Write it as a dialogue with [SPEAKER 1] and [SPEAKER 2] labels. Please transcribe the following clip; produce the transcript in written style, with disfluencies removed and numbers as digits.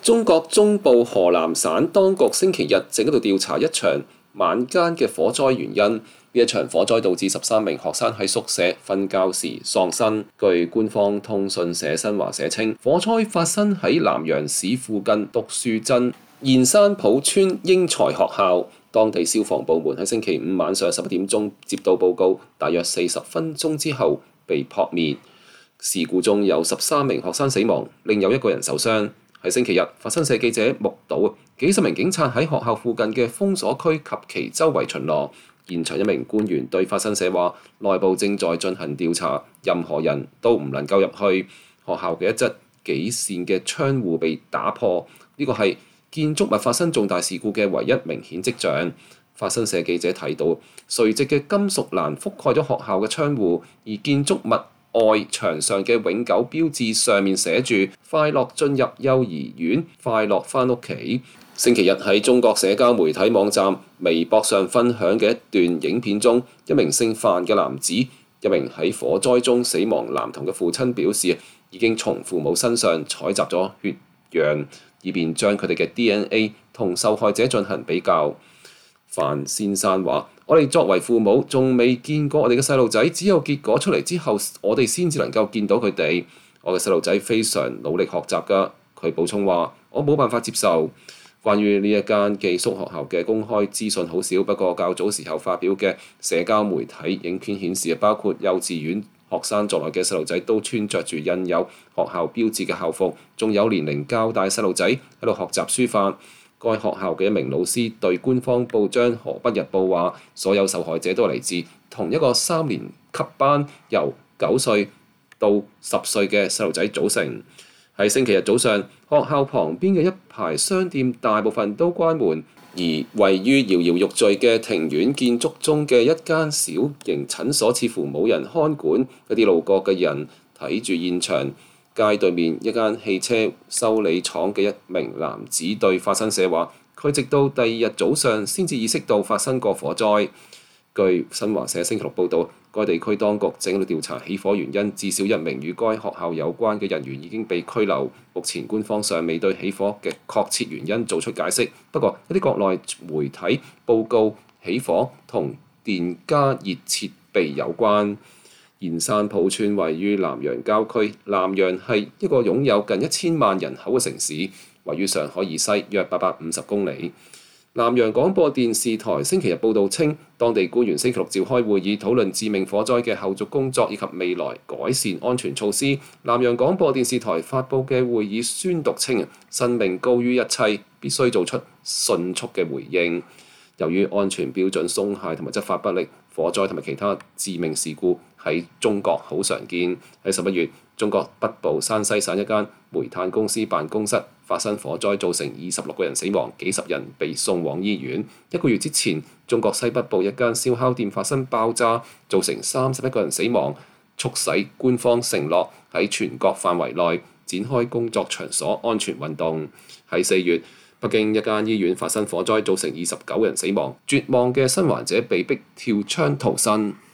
[SPEAKER 1] 中國中部河南省當局星期日正喺度調查一場晚間嘅火災原因。呢一場火災導致13名學生喺宿舍瞓覺時喪生。據官方通訊社新華社稱，火災發生喺南陽市附近獨樹鎮燕山浦村英才學校。當地消防部門喺星期五晚上11點鐘接到報告，大約40分鐘之後被撲滅。事故中有13名學生死亡，另有1個人受傷。喺星期日，法新社記者目睹幾十名警察喺學校附近嘅封鎖區及其周圍巡邏。現場一名官員對法新社話：內部正在進行調查，任何人都唔能夠入去。學校嘅一側幾扇嘅窗戶被打破，呢個係建築物發生重大事故嘅唯一明顯跡象。法新社記者睇到垂直嘅金屬欄覆蓋咗學校嘅窗戶，而建築物外牆上嘅永久標誌上面寫住快樂進入幼兒園，快樂返屋企。星期日喺中國社交媒體網站微博上分享嘅一段影片中，一名姓范嘅男子，一名喺火災中死亡男童嘅父親表示，已經從父母身上採集咗血樣，以便將佢哋嘅 DNA 同受害者進行比較。范先生話：我哋作為父母仲未見過我哋嘅細路仔，只有結果出嚟之後，我哋先至能夠見到佢哋。我嘅細路仔非常努力學習㗎。佢補充話：我冇辦法接受。關於呢一間寄宿學校嘅公開資訊好少，不過較早時候發表嘅社交媒體影片顯示，包括幼稚園學生在內嘅細路仔都穿着住印有學校標誌嘅校服，仲有年齡較大細路仔喺度學習書法。該學校嘅一名老師對官方報章《河北日報》話：所有受害者都嚟自同一個3年級班，由9歲到10歲嘅細路仔組成。喺星期日早上，學校旁邊嘅一排商店大部分都關門，而位於搖搖欲墜嘅庭院建築中嘅一間小型診所似乎冇人看管。一啲路過嘅人睇住現場。街對面一間汽車修理廠嘅一名男子對法新社話：佢直到第2日早上先至意識到發生過火災。據新華社星期六報導，該地區當局正喺度調查起火原因，至少1名與該學校有關嘅人員已經被拘留。目前官方尚未對起火嘅確切原因做出解釋，不過一啲國內媒體報告起火同電加熱設備有關。燕山浦村位於南陽郊區，南陽係一個擁有近1000萬人口嘅城市，位於上海以西約850公里。南陽廣播電視台星期日報導稱，當地官員星期六召開會議，討論致命火災嘅後續工作以及未來改善安全措施。南陽廣播電視台發布嘅會議宣讀稱，生命高於一切，必須做出迅速嘅回應。由於安全標準鬆懈同埋執法不力，火災同埋其他致命事故喺中國好常見。喺11月，中國北部山西省一間煤炭公司辦公室發生火災，造成26個人死亡，幾十人被送往醫院。1個月之前，中國西北部一間燒烤店發生爆炸，造成31個人死亡，促使官方承諾喺全國範圍內展開工作場所安全運動。喺4月，北京一間醫院發生火災，造成29人死亡，絕望嘅生還者被迫跳窗逃生。